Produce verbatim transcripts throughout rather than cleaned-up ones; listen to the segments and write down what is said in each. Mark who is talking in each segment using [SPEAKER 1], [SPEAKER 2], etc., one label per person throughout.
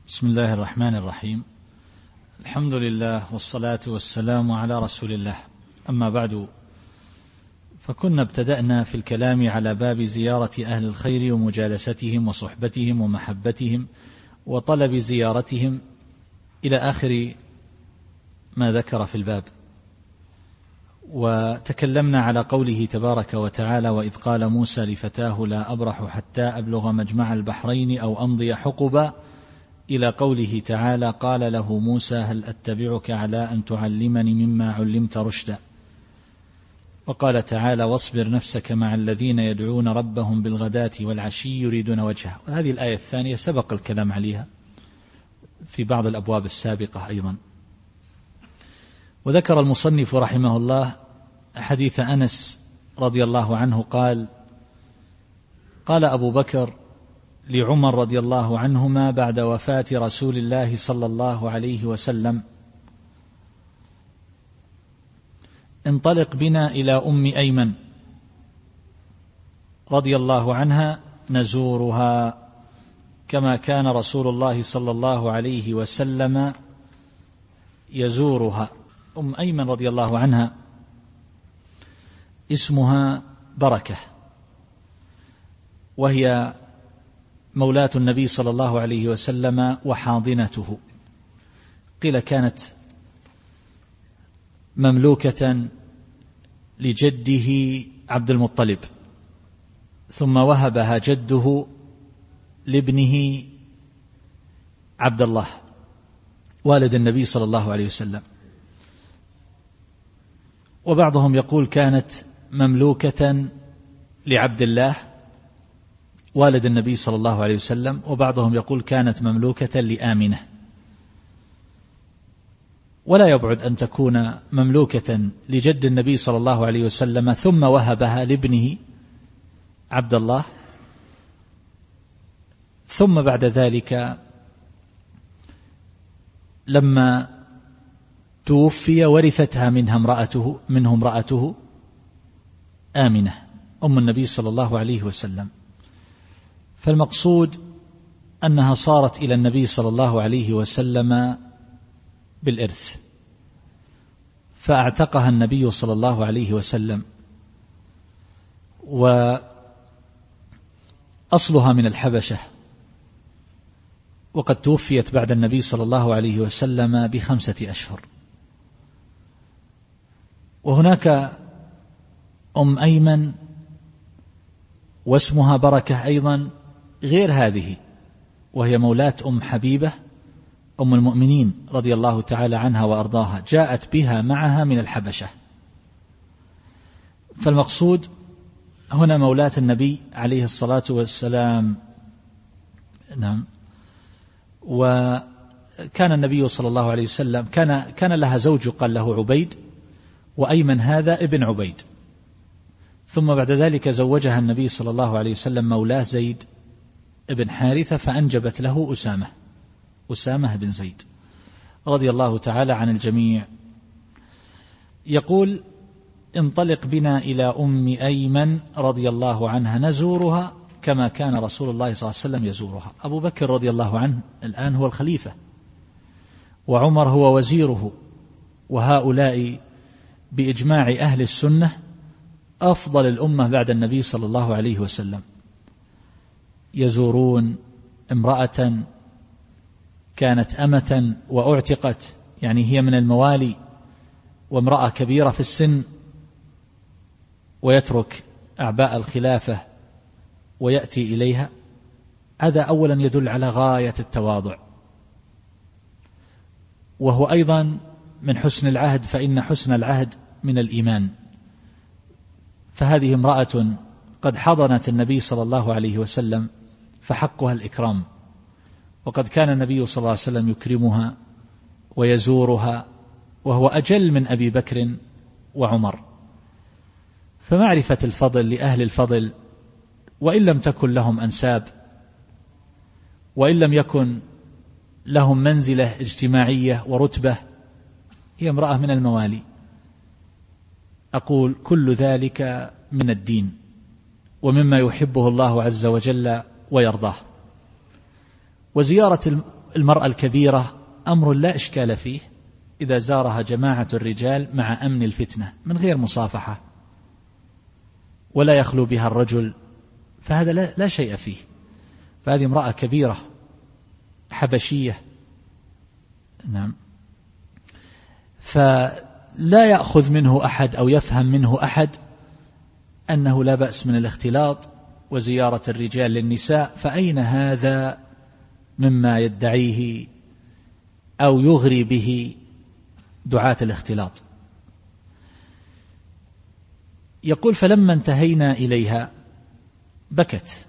[SPEAKER 1] بسم الله الرحمن الرحيم. الحمد لله والصلاة والسلام على رسول الله، أما بعد، فكنا ابتدأنا في الكلام على باب زيارة أهل الخير ومجالستهم وصحبتهم ومحبتهم وطلب زيارتهم إلى آخر ما ذكر في الباب، وتكلمنا على قوله تبارك وتعالى: وإذ قال موسى لفتاه لا أبرح حتى أبلغ مجمع البحرين أو أمضي حقبا، إلى قوله تعالى: قال له موسى هل أتبعك على أن تعلمني مما علمت رشدا. وقال تعالى: واصبر نفسك مع الذين يدعون ربهم بالغداة والعشي يريدون وجهه. وهذه الآية الثانية سبق الكلام عليها في بعض الأبواب السابقة أيضا. وذكر المصنف رحمه الله حديث أنس رضي الله عنه قال: قال أبو بكر لعمر رضي الله عنهما بعد وفاة رسول الله صلى الله عليه وسلم: انطلق بنا إلى أم أيمن رضي الله عنها نزورها كما كان رسول الله صلى الله عليه وسلم يزورها. أم أيمن رضي الله عنها اسمها بركة، وهي مولاة النبي صلى الله عليه وسلم وحاضنته. قيل كانت مملوكة لجده عبد المطلب، ثم وهبها جده لابنه عبد الله والد النبي صلى الله عليه وسلم. وبعضهم يقول كانت مملوكة لعبد الله والد النبي صلى الله عليه وسلم، وبعضهم يقول كانت مملوكة لآمنة. ولا يبعد أن تكون مملوكة لجد النبي صلى الله عليه وسلم ثم وهبها لابنه عبد الله، ثم بعد ذلك لما توفي ورثتها منها امرأته منه امرأته آمنة أم النبي صلى الله عليه وسلم. فالمقصود أنها صارت إلى النبي صلى الله عليه وسلم بالإرث، فأعتقها النبي صلى الله عليه وسلم، وأصلها من الحبشة، وقد توفيت بعد النبي صلى الله عليه وسلم بخمسة أشهر. وهناك أم أيمن واسمها بركة أيضا غير هذه، وهي مولاة أم حبيبة أم المؤمنين رضي الله تعالى عنها وأرضاها، جاءت بها معها من الحبشة. فالمقصود هنا مولاة النبي عليه الصلاة والسلام. نعم. وكان النبي صلى الله عليه وسلم كان كان لها زوج قال له عبيد، وأيمن هذا ابن عبيد، ثم بعد ذلك زوجها النبي صلى الله عليه وسلم مولاه زيد ابن حارثة، فأنجبت له أسامة أسامة بن زيد رضي الله تعالى عن الجميع. يقول: انطلق بنا إلى أم أيمن رضي الله عنها نزورها كما كان رسول الله صلى الله عليه وسلم يزورها. أبو بكر رضي الله عنه الآن هو الخليفة، وعمر هو وزيره، وهؤلاء بإجماع أهل السنة أفضل الأمة بعد النبي صلى الله عليه وسلم، يزورون امرأة كانت أمة وأعتقت، يعني هي من الموالي، وامرأة كبيرة في السن، ويترك أعباء الخلافة ويأتي إليها. هذا أولا يدل على غاية التواضع، وهو أيضا من حسن العهد، فإن حسن العهد من الإيمان. فهذه امرأة قد حضنت النبي صلى الله عليه وسلم، فحقها الإكرام، وقد كان النبي صلى الله عليه وسلم يكرمها ويزورها، وهو أجل من أبي بكر وعمر. فمعرفة الفضل لأهل الفضل، وإن لم تكن لهم أنساب، وإن لم يكن لهم منزلة اجتماعية ورتبة، هي امرأة من الموالي. أقول كل ذلك من الدين ومما يحبه الله عز وجل ويرضاه. وزيارة المرأة الكبيرة أمر لا إشكال فيه إذا زارها جماعة الرجال مع أمن الفتنة من غير مصافحة ولا يخلو بها الرجل، فهذا لا, لا شيء فيه. فهذه امرأة كبيرة حبشية، نعم، فلا يأخذ منه أحد أو يفهم منه أحد أنه لا بأس من الاختلاط وزيارة الرجال للنساء، فأين هذا مما يدعيه أو يغري به دعاة الاختلاط؟ يقول: فلما انتهينا إليها بكت،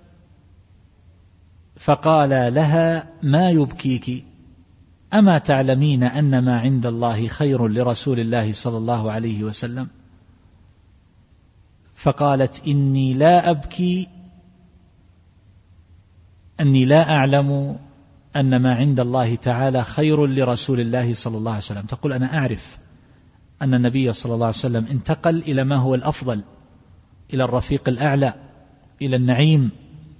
[SPEAKER 1] فقال لها: ما يبكيك؟ أما تعلمين أن ما عند الله خير لرسول الله صلى الله عليه وسلم؟ فقالت: إني لا أبكي، أني لا أعلم أن ما عند الله تعالى خير لرسول الله صلى الله عليه وسلم. تقول: أنا أعرف أن النبي صلى الله عليه وسلم انتقل إلى ما هو الأفضل، إلى الرفيق الأعلى، إلى النعيم،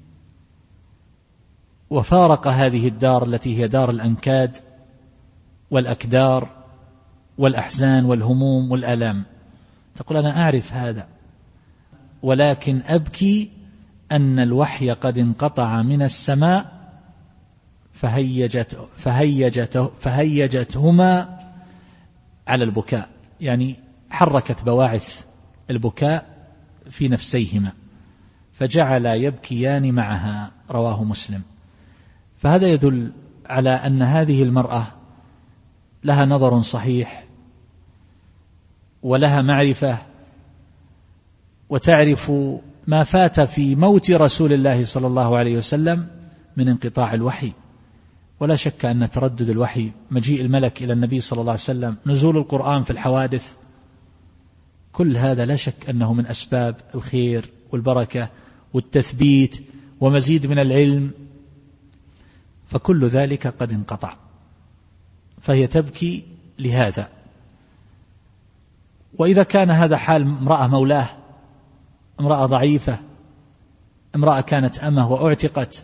[SPEAKER 1] وفارق هذه الدار التي هي دار الأنكاد والأكدار والأحزان والهموم والآلام. تقول: أنا أعرف هذا، ولكن أبكي أن الوحي قد انقطع من السماء فهيجت فهيجت فهيجتهما على البكاء، يعني حركت بواعث البكاء في نفسيهما فجعلا يبكيان معها. رواه مسلم. فهذا يدل على أن هذه المرأة لها نظر صحيح ولها معرفة، وتعرف ما فات في موت رسول الله صلى الله عليه وسلم من انقطاع الوحي. ولا شك أن تردد الوحي، مجيء الملك إلى النبي صلى الله عليه وسلم، نزول القرآن في الحوادث، كل هذا لا شك أنه من أسباب الخير والبركة والتثبيت ومزيد من العلم، فكل ذلك قد انقطع، فهي تبكي لهذا. وإذا كان هذا حال امرأة مولاه، امرأة ضعيفة، امرأة كانت أمه وأعتقت،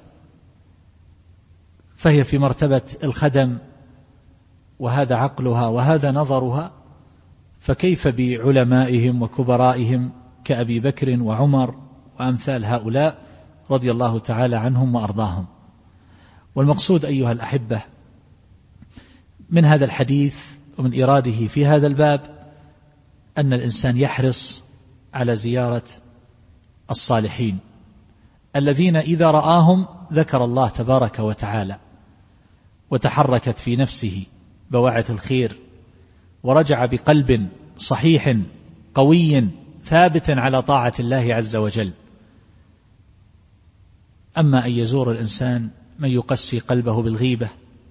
[SPEAKER 1] فهي في مرتبة الخدم، وهذا عقلها وهذا نظرها، فكيف بعلمائهم وكبرائهم كأبي بكر وعمر وأمثال هؤلاء رضي الله تعالى عنهم وأرضاهم. والمقصود أيها الأحبة من هذا الحديث ومن إراده في هذا الباب أن الإنسان يحرص على زيارة الصالحين الذين إذا رآهم ذكر الله تبارك وتعالى، وتحركت في نفسه بواعث الخير، ورجع بقلب صحيح قوي ثابت على طاعة الله عز وجل. أما أن يزور الإنسان من يقسي قلبه بالغيبة،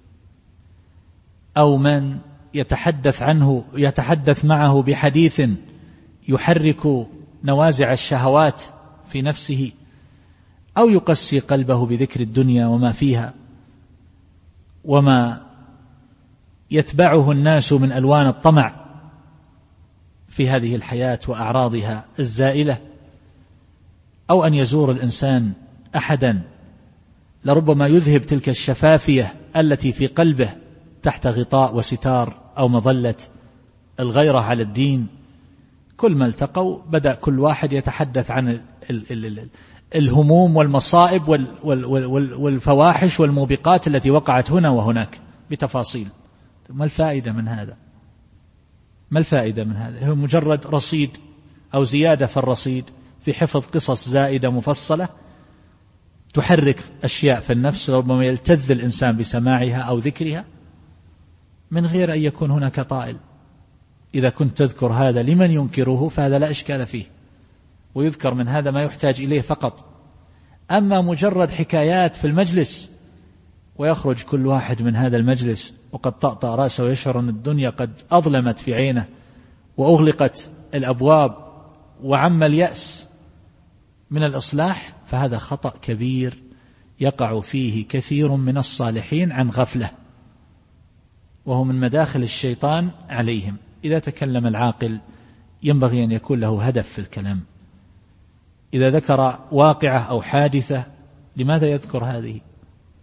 [SPEAKER 1] أو من يتحدث عنه يتحدث معه بحديث يحرك نوازع الشهوات في نفسه، أو يقسي قلبه بذكر الدنيا وما فيها وما يتبعه الناس من ألوان الطمع في هذه الحياة وأعراضها الزائلة، أو أن يزور الإنسان أحدا لربما يذهب تلك الشفافية التي في قلبه تحت غطاء وستار أو مظلة الغيرة على الدين. كل ما التقوا بدأ كل واحد يتحدث عن الهموم والمصائب والفواحش والموبقات التي وقعت هنا وهناك بتفاصيل. ما الفائدة من هذا؟ ما الفائدة من هذا؟ هو مجرد رصيد أو زيادة في الرصيد في حفظ قصص زائدة مفصلة تحرك أشياء في النفس ربما يلتذ الإنسان بسماعها أو ذكرها من غير أن يكون هناك طائل. إذا كنت تذكر هذا لمن ينكره فهذا لا إشكال فيه، ويذكر من هذا ما يحتاج إليه فقط. أما مجرد حكايات في المجلس ويخرج كل واحد من هذا المجلس وقد طأطأ رأسه ويشعر أن الدنيا قد أظلمت في عينه وأغلقت الأبواب وعم اليأس من الإصلاح، فهذا خطأ كبير يقع فيه كثير من الصالحين عن غفلة، وهو من مداخل الشيطان عليهم. إذا تكلم العاقل ينبغي أن يكون له هدف في الكلام. إذا ذكر واقعة أو حادثة لماذا يذكر هذه؟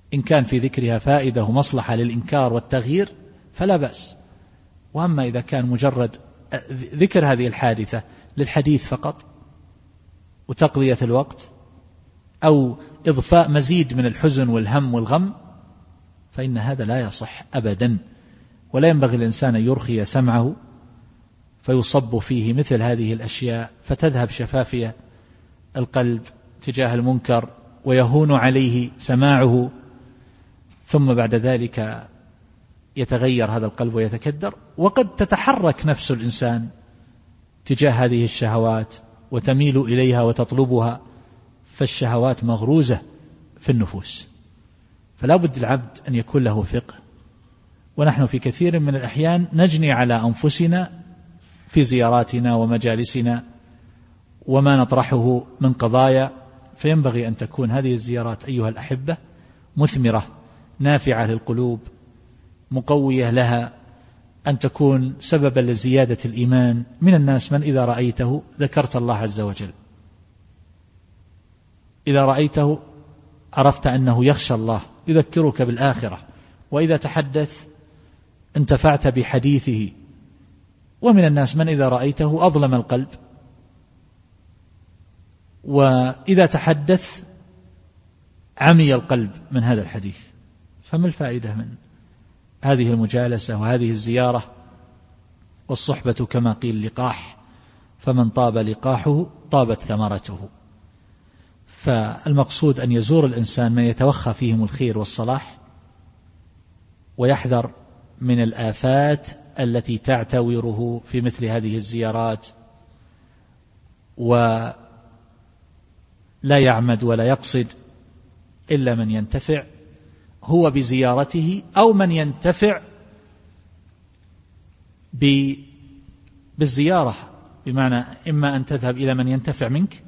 [SPEAKER 1] إن كان في ذكرها فائدة ومصلحة للإنكار والتغيير فلا بأس. وأما إذا كان مجرد ذكر هذه الحادثة للحديث فقط وتقضية الوقت أو إضفاء مزيد من الحزن والهم والغم فإن هذا لا يصح أبدا، ولا ينبغي الإنسان أن يرخي سمعه فيصب فيه مثل هذه الأشياء فتذهب شفافية القلب تجاه المنكر ويهون عليه سماعه، ثم بعد ذلك يتغير هذا القلب ويتكدر. وقد تتحرك نفس الإنسان تجاه هذه الشهوات وتميل إليها وتطلبها، فالشهوات مغروزة في النفوس، فلا بد العبد أن يكون له فقه. ونحن في كثير من الأحيان نجني على أنفسنا في زياراتنا ومجالسنا وما نطرحه من قضايا، فينبغي أن تكون هذه الزيارات أيها الأحبة مثمرة نافعة للقلوب مقوية لها، أن تكون سببا لزيادة الإيمان. من الناس من إذا رأيته ذكرت الله عز وجل، إذا رأيته عرفت أنه يخشى الله يذكرك بالآخرة، وإذا تحدث انتفعت بحديثه. ومن الناس من إذا رأيته أظلم القلب، وإذا تحدث عمي القلب من هذا الحديث. فما الفائدة من هذه المجالسة وهذه الزيارة؟ والصحبة كما قيل لقاح، فمن طاب لقاحه طابت ثمرته. فالمقصود أن يزور الإنسان من يتوخى فيهم الخير والصلاح، ويحذر من الآفات التي تعتوره في مثل هذه الزيارات، ولا يعمد ولا يقصد إلا من ينتفع هو بزيارته أو من ينتفع بالزيارة، بمعنى إما أن تذهب إلى من ينتفع منك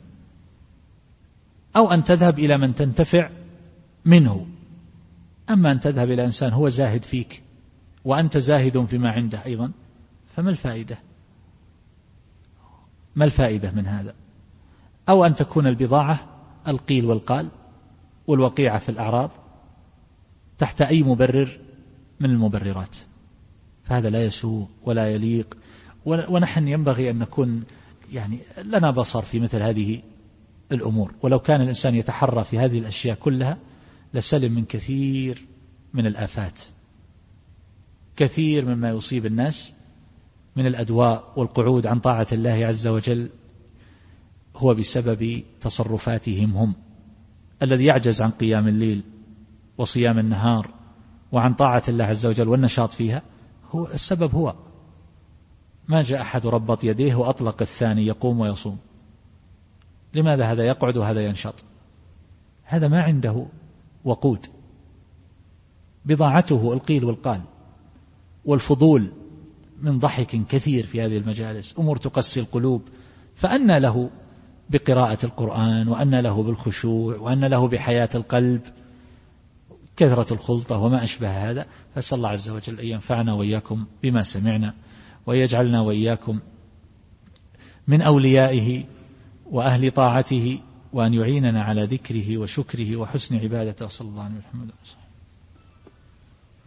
[SPEAKER 1] أو أن تذهب إلى من تنتفع منه. أما أن تذهب إلى إنسان هو زاهد فيك وأنت زاهد فيما عنده أيضا، فما الفائدة؟ ما الفائدة من هذا؟ أو أن تكون البضاعة القيل والقال والوقيعة في الأعراض تحت أي مبرر من المبررات، فهذا لا يسوء ولا يليق. ونحن ينبغي أن نكون يعني لنا بصر في مثل هذه الأمور، ولو كان الإنسان يتحرى في هذه الأشياء كلها لسلم من كثير من الآفات، كثير مما يصيب الناس من الأدواء والقعود عن طاعة الله عز وجل هو بسبب تصرفاتهم هم. الذي يعجز عن قيام الليل وصيام النهار وعن طاعة الله عز وجل والنشاط فيها، هو السبب هو ما جاء أحد ربط يديه وأطلق الثاني يقوم ويصوم. لماذا هذا يقعد وهذا ينشط؟ هذا ما عنده وقود، بضاعته القيل والقال والفضول من ضحك كثير في هذه المجالس، أمور تقسي القلوب. فأنى له بقراءة القرآن، وأنى له بالخشوع، وأنى له بحياة القلب، كثرة الخلطة وما أشبه هذا. فأسأل الله عز وجل أن ينفعنا وإياكم بما سمعنا، ويجعلنا وإياكم من أوليائه وأهل طاعته، وأن يعيننا على ذكره وشكره وحسن عبادته. صلى الله عليه وسلم.